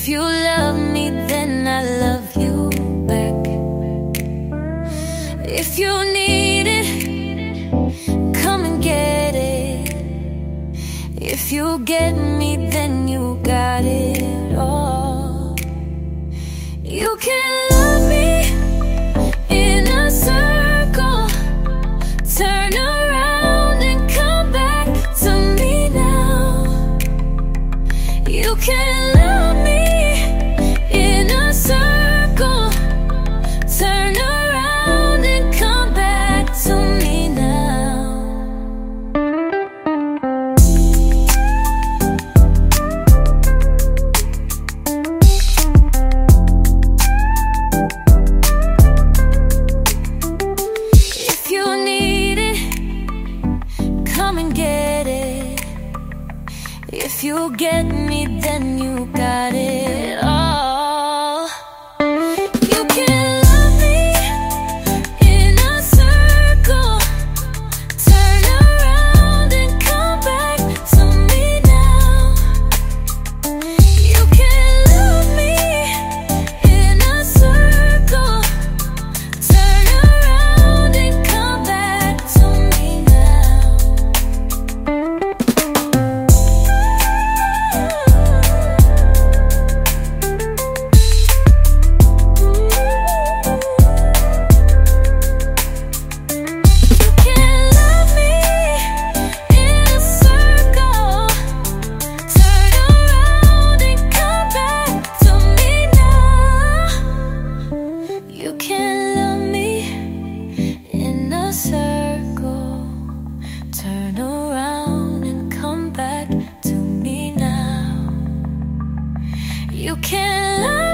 If you love me, then I love you back. If you need it, come and get it. If you get me, then you got it all. You can love me in a circle, turn around and come back to me now. You can love me in a circle, turn around and come back to me now. If you need it, come and get it. If you get me, then you got it all. You can love me in a circle, turn around and come back to me now. You can love me in a circle, turn around and come back to me now. You can love me in a circle, turn around and come back to me now. You can love